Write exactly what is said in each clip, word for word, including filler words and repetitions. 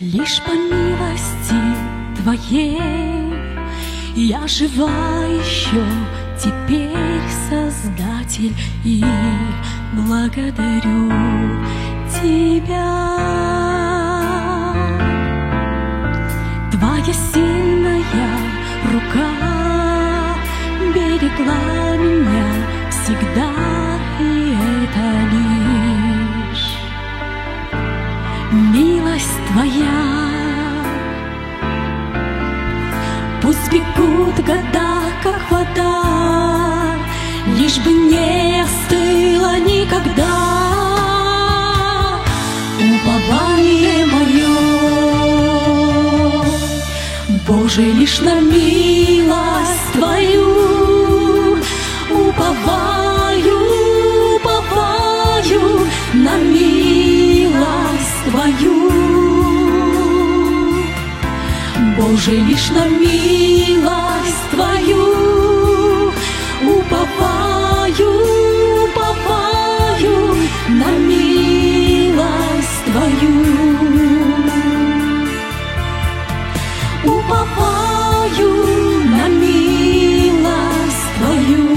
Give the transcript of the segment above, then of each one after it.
Лишь по милости Твоей я жива еще теперь, Создатель, и благодарю Тебя. Твоя сильная рука берегла меня всегда, и это лишь милость Твоя. Пусть бегут года, как вода, лишь бы не остыло никогда упование мое, Боже, лишь на милость Твою уповаю, уповаю на милость Твою. Боже, лишь на милость Твою уповаю, уповаю на милость Твою. Уповаю на милость Твою.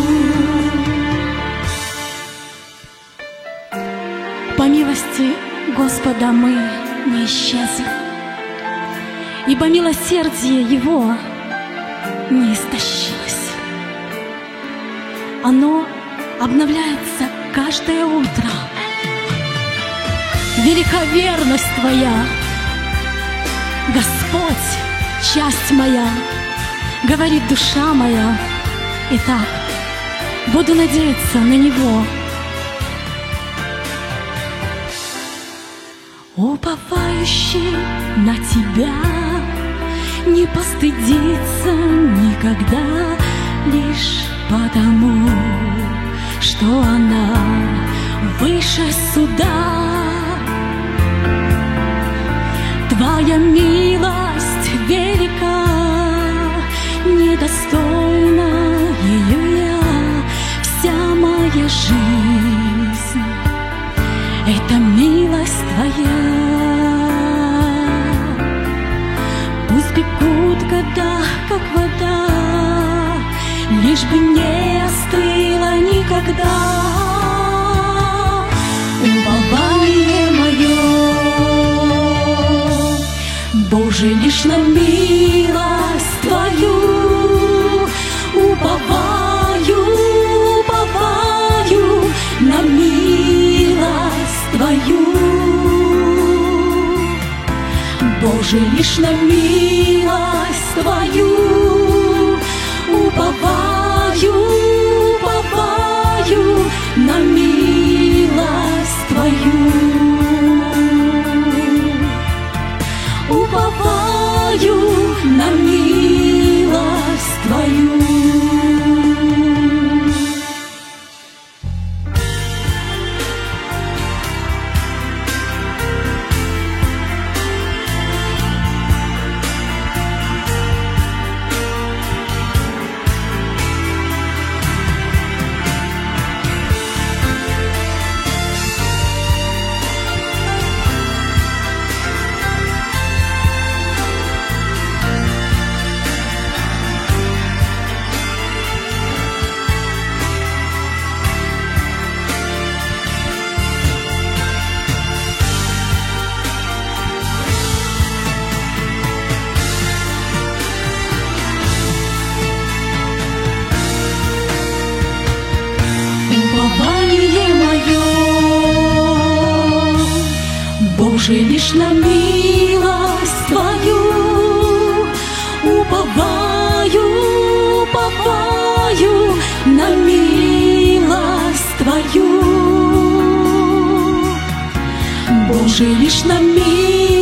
По милости Господа мы не исчезли, ибо милосердие Его не истощилось. Оно обновляется каждое утро. Велика верность Твоя, Господь, часть моя, говорит душа моя. Итак, буду надеяться на Него. Уповающий на Тебя не постыдится никогда, лишь потому, что она выше суда. Твоя милость велика, недостойна ее я, вся моя жизнь — это милость Твоя. Пусть бегут года, как вода, лишь бы не остыло никогда упование мое, Боже, лишь на милость Твою уповаю, уповаю на милость Твою. Боже, лишь на милость Твою уповаю, уповаю на милость Твою. Уповаю на милость Твою. Упование мое, Боже, лишь на милость Твою уповаю, уповаю на милость Твою. Боже, лишь на милость